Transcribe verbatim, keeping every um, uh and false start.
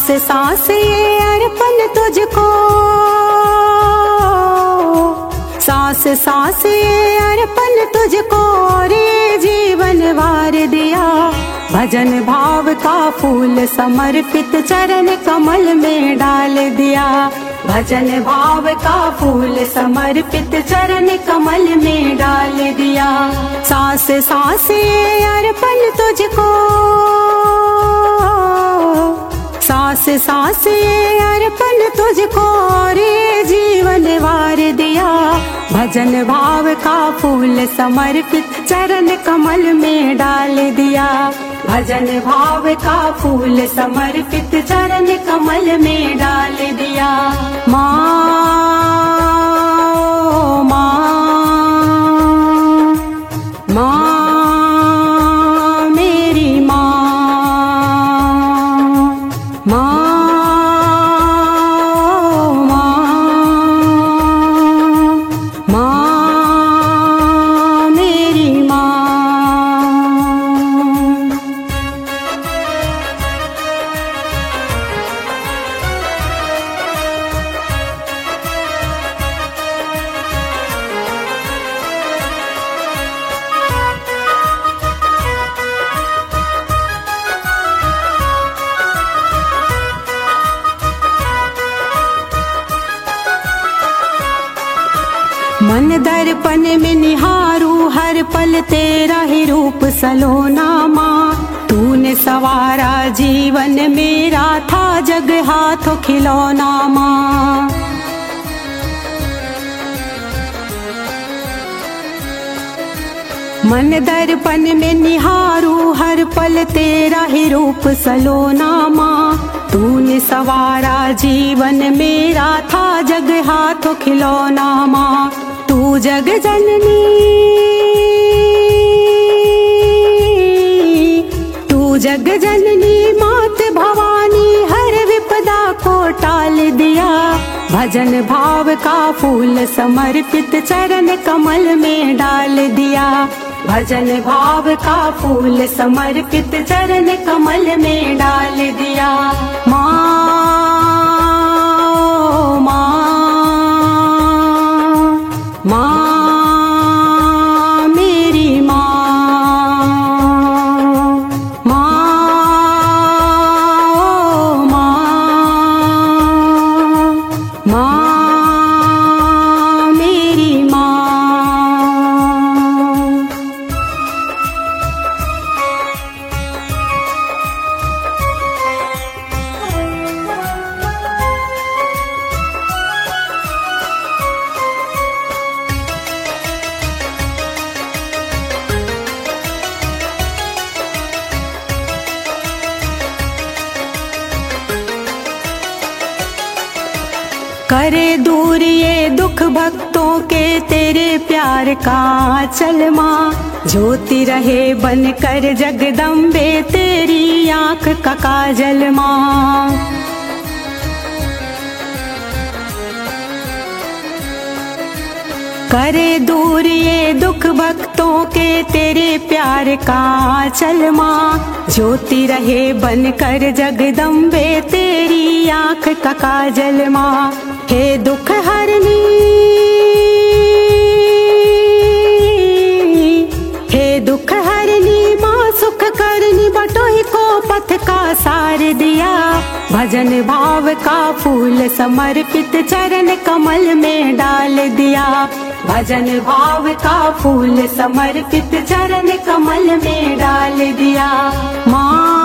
सांस सांस ये अर्पण तुझको, सांस सांस ये अर्पण तुझको, रे जीवन वार दिया। भजन भाव का फूल समर्पित चरण कमल में डाल दिया। भजन भाव का फूल समर्पित चरण कमल में डाल दिया। सांस सांस ये अर्पण तुझको, सांस सांस ये अर्पण तुझको, रे जीवन वार दिया। भजन भाव का फूल समर्पित चरण कमल में डाल दिया। भजन भाव का फूल समर्पित चरण कमल में डाल दिया। माँ माँ माँ मेरी माँ, माँ मन दर्पण में निहारू हर पल तेरा ही रूप सलोना। माँ तूने सवारा जीवन मेरा, था जग हाथों खिलौना। माँ मन दर्पण में निहारू हर पल तेरा ही रूप सलोना। माँ तूने सवारा जीवन मेरा, था जग हाथों खिलौना। माँ तू जग जननी, तू जग जननी मात भवानी, हर विपदा को टाल दिया। भजन भाव का फूल समर्पित चरण कमल में डाल दिया। भजन भाव का फूल समर्पित चरण कमल में डाल दिया। माँ माँ माँ मेरी माँ, माँ माँ माँ मेरी माँ। करे दूर ये दुख भक्तों के तेरे प्यार का आंचल। माँ ज्योति रहे बन कर जगदम्बे तेरी आँख का काजल। माँ करे दूर ये दुख भक्तों के तेरे प्यार का आंचल। माँ ज्योति रहे बन कर जगदम्बे तेरी आँख का काजल। माँ हे दुख हरनी, हे दुख हरनी माँ सुख करनी, बटोही को पथ का सार दिया। भजन भाव का फूल समर्पित चरण कमल में डाल दिया। भजन भाव का फूल समर्पित चरण कमल में डाल दिया। माँ